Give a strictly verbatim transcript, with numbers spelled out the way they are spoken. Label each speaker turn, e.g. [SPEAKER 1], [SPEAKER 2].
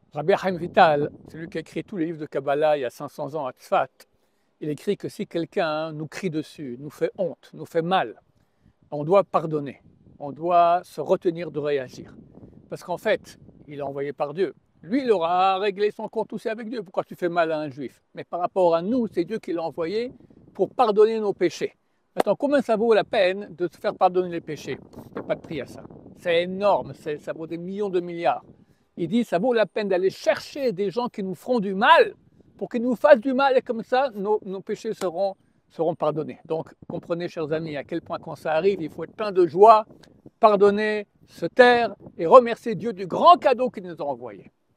[SPEAKER 1] Rabbi Chaim Vital, celui qui a écrit tous les livres de Kabbalah il y a cinq cents ans à Tzfat, il écrit que si quelqu'un nous crie dessus, nous fait honte, nous fait mal, on doit pardonner, on doit se retenir de réagir. Parce qu'en fait, il est envoyé par Dieu. Lui, il aura réglé son compte aussi avec Dieu. Pourquoi tu fais mal à un juif? Mais par rapport à nous, c'est Dieu qui l'a envoyé pour pardonner nos péchés. Maintenant, combien ça vaut la peine de se faire pardonner les péchés? Il n'y a pas de prix à ça. C'est énorme, ça vaut des millions de milliards. Il dit ça vaut la peine d'aller chercher des gens qui nous feront du mal pour qu'ils nous fassent du mal et comme ça, nos, nos péchés seront, seront pardonnés. Donc, comprenez, chers amis, à quel point quand ça arrive, il faut être plein de joie, pardonner, se taire et remercier Dieu du grand cadeau qu'il nous a envoyé.